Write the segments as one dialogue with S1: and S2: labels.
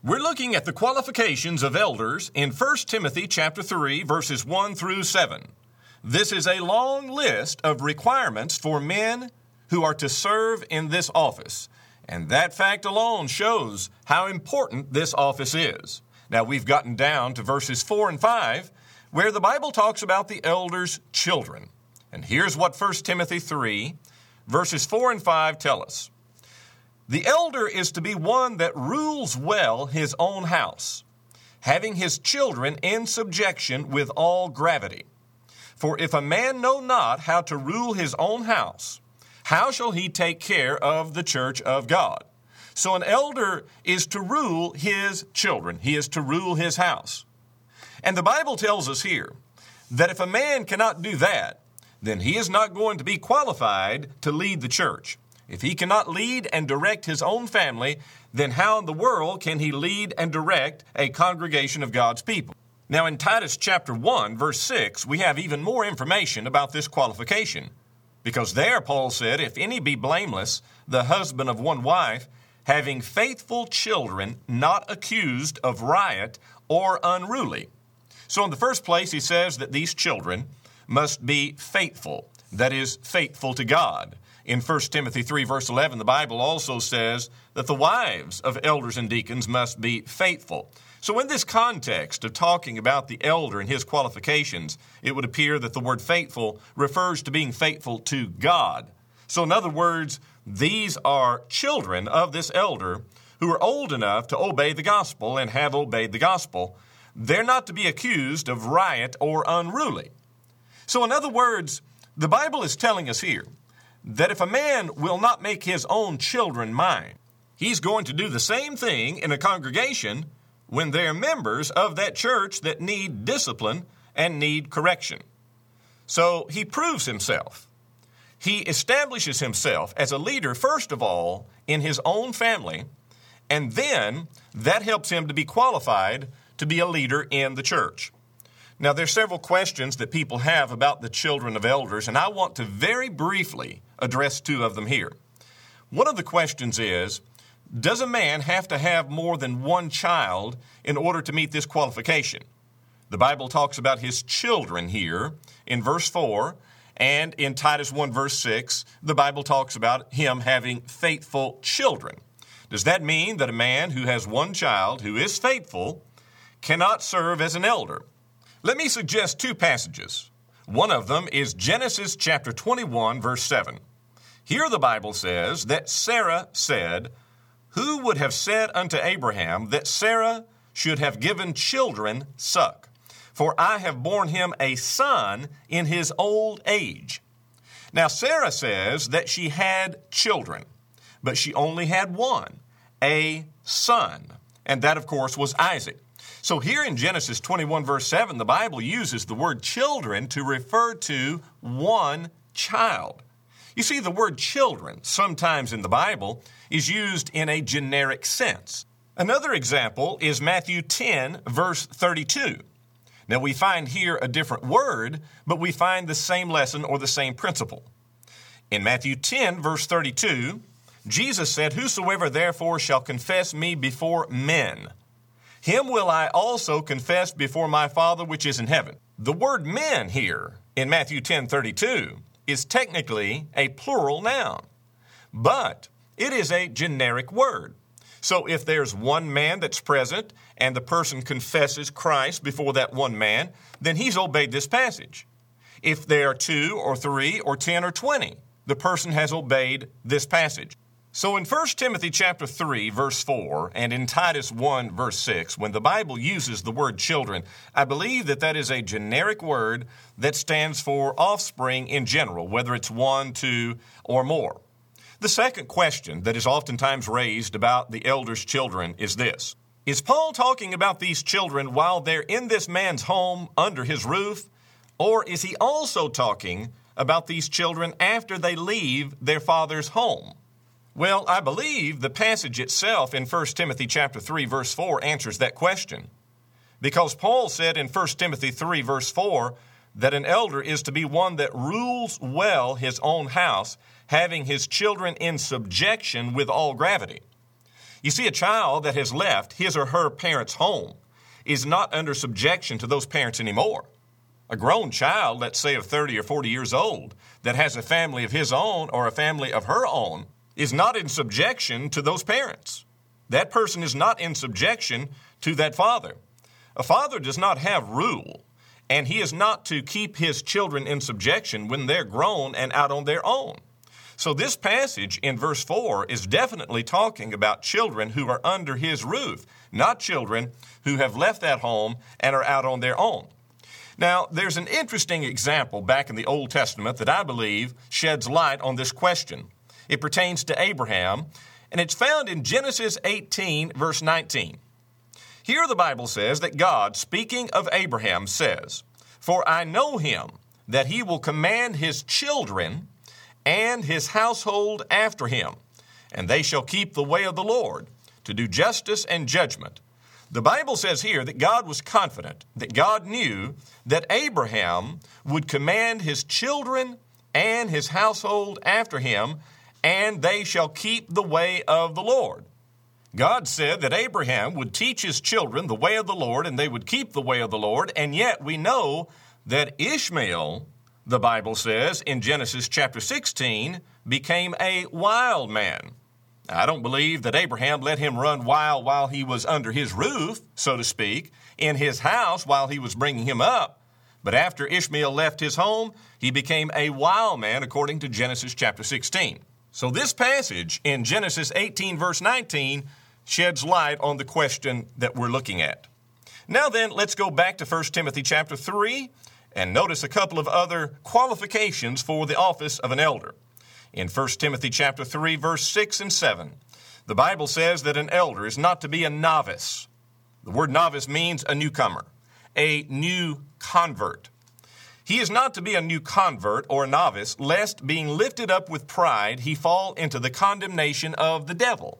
S1: We're looking at the qualifications of elders in 1 Timothy chapter 3, verses 1 through 7. This is a long list of requirements for men who are to serve in this office, and that fact alone shows how important this office is. Now, we've gotten down to verses 4 and 5, where the Bible talks about the elders' children. And here's what 1 Timothy 3, verses 4 and 5 tell us. The elder is to be one that rules well his own house, having his children in subjection with all gravity. For if a man know not how to rule his own house, how shall he take care of the church of God? So an elder is to rule his children. He is to rule his house. And the Bible tells us here that if a man cannot do that, then he is not going to be qualified to lead the church. If he cannot lead and direct his own family, then how in the world can he lead and direct a congregation of God's people? Now in Titus chapter 1, verse 6, we have even more information about this qualification. Because there Paul said, if any be blameless, the husband of one wife, having faithful children, not accused of riot or unruly. So in the first place, he says that these children must be faithful, that is, faithful to God. In 1 Timothy 3, verse 11, the Bible also says that the wives of elders and deacons must be faithful. So in this context of talking about the elder and his qualifications, it would appear that the word faithful refers to being faithful to God. So in other words, these are children of this elder who are old enough to obey the gospel and have obeyed the gospel. They're not to be accused of riot or unruly. So in other words, the Bible is telling us here that if a man will not make his own children mind, he's going to do the same thing in a congregation when they're members of that church that need discipline and need correction. So he proves himself. He establishes himself as a leader, first of all, in his own family, and then that helps him to be qualified to be a leader in the church. Now, there's several questions that people have about the children of elders, and I want to very briefly address two of them here. One of the questions is, does a man have to have more than one child in order to meet this qualification? The Bible talks about his children here in verse 4, and in Titus 1, verse 6, the Bible talks about him having faithful children. Does that mean that a man who has one child who is faithful cannot serve as an elder? Let me suggest two passages. One of them is Genesis chapter 21, verse 7. Here the Bible says that Sarah said, "Who would have said unto Abraham that Sarah should have given children suck? For I have borne him a son in his old age." Now Sarah says that she had children, but she only had one, a son. And that, of course, was Isaac. So here in Genesis 21, verse 7, the Bible uses the word children to refer to one child. You see, the word children, sometimes in the Bible, is used in a generic sense. Another example is Matthew 10, verse 32. Now, we find here a different word, but we find the same lesson or the same principle. In Matthew 10, verse 32, Jesus said, "Whosoever therefore shall confess me before men, him will I also confess before my Father which is in heaven." The word men here in Matthew 10:32 is technically a plural noun, but it is a generic word. So if there's one man that's present and the person confesses Christ before that one man, then he's obeyed this passage. If there are 2 or 3 or 10 or 20, the person has obeyed this passage. So in 1 Timothy chapter 3, verse 4, and in Titus 1, verse 6, when the Bible uses the word children, I believe that that is a generic word that stands for offspring in general, whether it's 1, 2, or more. The second question that is oftentimes raised about the elders' children is this. Is Paul talking about these children while they're in this man's home under his roof, or is he also talking about these children after they leave their father's home? Well, I believe the passage itself in 1 Timothy chapter 3, verse 4 answers that question. Because Paul said in 1 Timothy 3, verse 4, that an elder is to be one that rules well his own house, having his children in subjection with all gravity. You see, a child that has left his or her parents' home is not under subjection to those parents anymore. A grown child, let's say of 30 or 40 years old, that has a family of his own or a family of her own, is not in subjection to those parents. That person is not in subjection to that father. A father does not have rule, and he is not to keep his children in subjection when they're grown and out on their own. So this passage in verse 4 is definitely talking about children who are under his roof, not children who have left that home and are out on their own. Now, there's an interesting example back in the Old Testament that I believe sheds light on this question. It pertains to Abraham, and it's found in Genesis 18, verse 19. Here the Bible says that God, speaking of Abraham, says, "For I know him, that he will command his children and his household after him, and they shall keep the way of the Lord, to do justice and judgment." The Bible says here that God was confident, that God knew that Abraham would command his children and his household after him, and they shall keep the way of the Lord. God said that Abraham would teach his children the way of the Lord, and they would keep the way of the Lord, and yet we know that Ishmael, the Bible says in Genesis chapter 16, became a wild man. I don't believe that Abraham let him run wild while he was under his roof, so to speak, in his house while he was bringing him up. But after Ishmael left his home, he became a wild man according to Genesis chapter 16. So this passage in Genesis 18 verse 19 sheds light on the question that we're looking at. Now then, let's go back to 1 Timothy chapter 3 and notice a couple of other qualifications for the office of an elder. In 1 Timothy chapter 3, verse 6 and 7, the Bible says that an elder is not to be a novice. The word novice means a newcomer, a new convert. He is not to be a new convert or a novice, lest being lifted up with pride, he fall into the condemnation of the devil.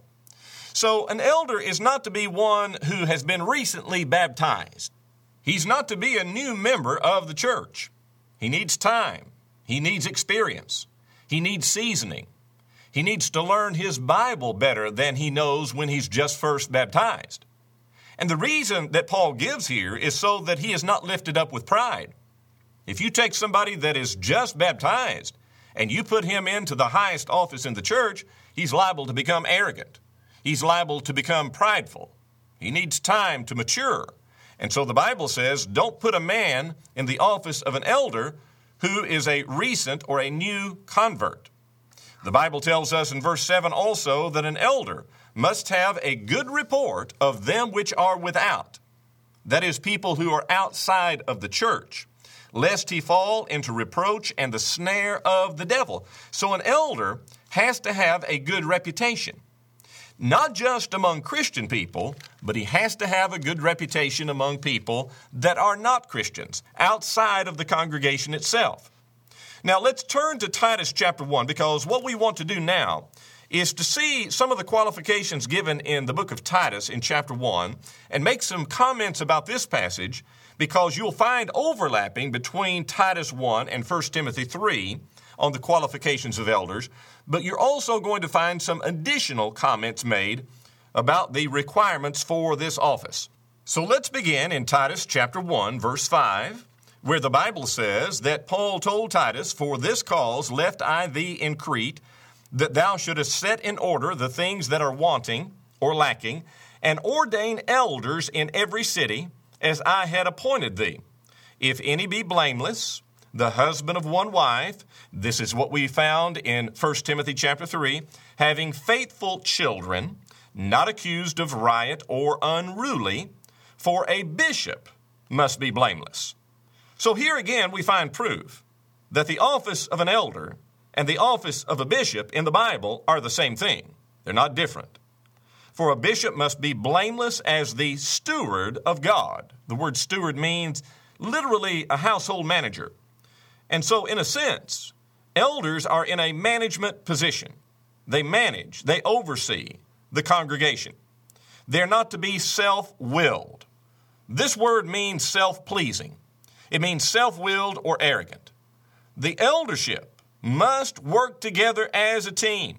S1: So an elder is not to be one who has been recently baptized. He's not to be a new member of the church. He needs time. He needs experience. He needs seasoning. He needs to learn his Bible better than he knows when he's just first baptized. And the reason that Paul gives here is so that he is not lifted up with pride. If you take somebody that is just baptized and you put him into the highest office in the church, he's liable to become arrogant. He's liable to become prideful. He needs time to mature. And so the Bible says, don't put a man in the office of an elder who is a recent or a new convert. The Bible tells us in verse 7 also that an elder must have a good report of them which are without. That is, people who are outside of the church, lest he fall into reproach and the snare of the devil. So an elder has to have a good reputation. Not just among Christian people, but he has to have a good reputation among people that are not Christians, outside of the congregation itself. Now let's turn to Titus chapter 1, because what we want to do now is to see some of the qualifications given in the book of Titus in chapter 1 and make some comments about this passage, because you'll find overlapping between Titus 1 and 1 Timothy 3 on the qualifications of elders, but you're also going to find some additional comments made about the requirements for this office. So let's begin in Titus chapter 1, verse 5, where the Bible says that Paul told Titus, "For this cause left I thee in Crete, that thou shouldest set in order the things that are wanting or lacking, and ordain elders in every city, as I had appointed thee. If any be blameless, the husband of one wife," this is what we found in 1 Timothy chapter 3, "having faithful children, not accused of riot or unruly, for a bishop must be blameless." So here again we find proof that the office of an elder and the office of a bishop in the Bible are the same thing. They're not different. For a bishop must be blameless as the steward of God. The word steward means literally a household manager. And so in a sense, elders are in a management position. They manage, they oversee the congregation. They're not to be self-willed. This word means self-pleasing. It means self-willed or arrogant. The eldership must work together as a team.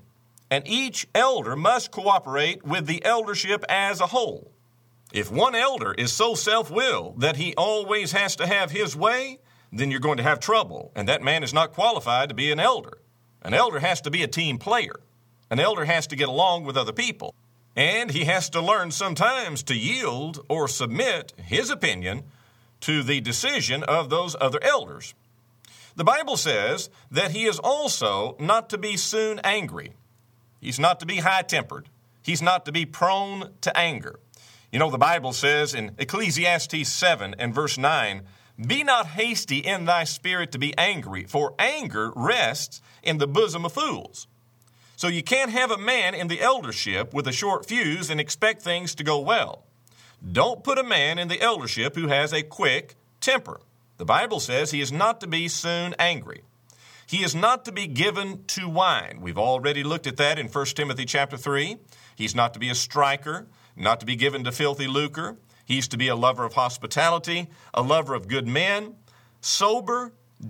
S1: and each elder must cooperate with the eldership as a whole. If one elder is so self-willed that he always has to have his way, then you're going to have trouble, and that man is not qualified to be an elder. An elder has to be a team player. An elder has to get along with other people, and he has to learn sometimes to yield or submit his opinion to the decision of those other elders. The Bible says that he is also not to be soon angry. He's not to be high-tempered. He's not to be prone to anger. You know, the Bible says in Ecclesiastes 7 and verse 9, "Be not hasty in thy spirit to be angry, for anger rests in the bosom of fools." So you can't have a man in the eldership with a short fuse and expect things to go well. Don't put a man in the eldership who has a quick temper. The Bible says he is not to be soon angry. He is not to be given to wine. We've already looked at that in 1 Timothy chapter 3. He's not to be a striker, not to be given to filthy lucre. He's to be a lover of hospitality, a lover of good men, sober,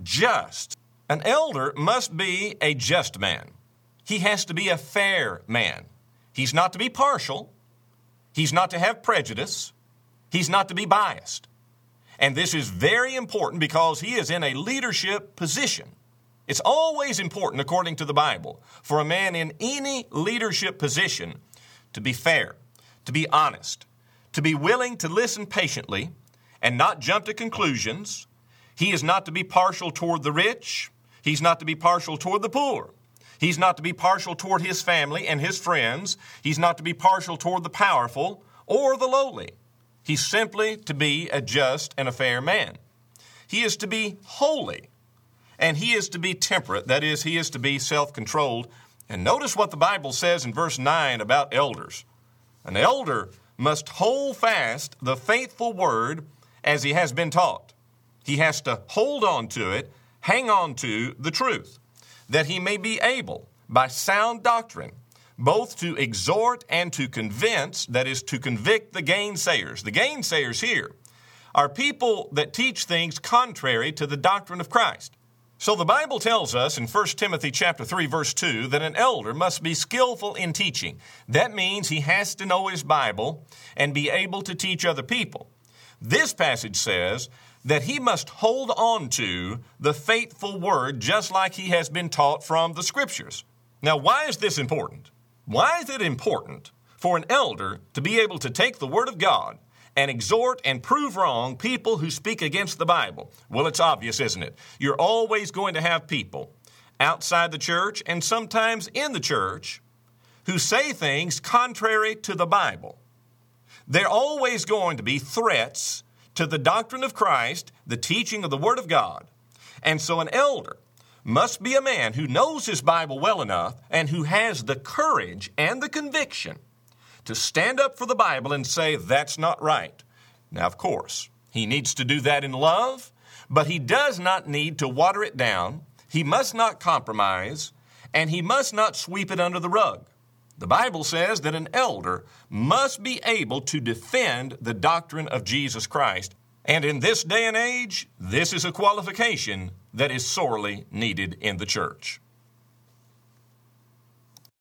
S1: just. An elder must be a just man. He has to be a fair man. He's not to be partial. He's not to have prejudice. He's not to be biased. And this is very important because he is in a leadership position. It's always important, according to the Bible, for a man in any leadership position to be fair, to be honest, to be willing to listen patiently and not jump to conclusions. He is not to be partial toward the rich. He's not to be partial toward the poor. He's not to be partial toward his family and his friends. He's not to be partial toward the powerful or the lowly. He's simply to be a just and a fair man. He is to be holy, and he is to be temperate. That is, he is to be self-controlled. And notice what the Bible says in verse 9 about elders. An elder must hold fast the faithful word as he has been taught. He has to hold on to it, hang on to the truth, that he may be able, by sound doctrine, both to exhort and to convince, that is, to convict the gainsayers. The gainsayers here are people that teach things contrary to the doctrine of Christ. So the Bible tells us in 1 Timothy chapter 3, verse 2, that an elder must be skillful in teaching. That means he has to know his Bible and be able to teach other people. This passage says that he must hold on to the faithful word just like he has been taught from the Scriptures. Now, why is this important? Why is it important for an elder to be able to take the Word of God and exhort and prove wrong people who speak against the Bible? Well, it's obvious, isn't it? You're always going to have people outside the church and sometimes in the church who say things contrary to the Bible. They're always going to be threats to the doctrine of Christ, the teaching of the Word of God. And so an elder must be a man who knows his Bible well enough and who has the courage and the conviction to stand up for the Bible and say, that's not right. Now, of course, he needs to do that in love, but he does not need to water it down. He must not compromise, and he must not sweep it under the rug. The Bible says that an elder must be able to defend the doctrine of Jesus Christ. And in this day and age, this is a qualification that is sorely needed in the church.